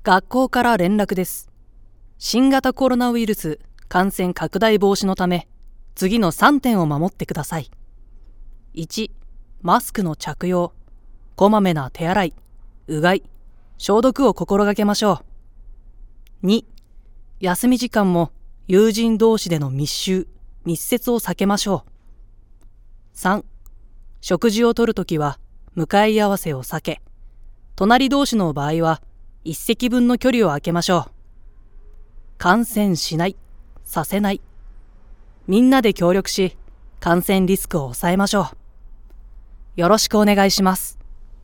学校から連絡です。新型コロナウイルス感染拡大防止のため、次の3点を守ってください。1、マスクの着用、こまめな手洗い、うがい、消毒を心がけましょう。2、休み時間も友人同士での密集、密接を避けましょう。3、食事をとるときは向かい合わせを避け、隣同士の場合は一席分の距離を空けましょう。感染しない、させない。みんなで協力し、感染リスクを抑えましょう。よろしくお願いします。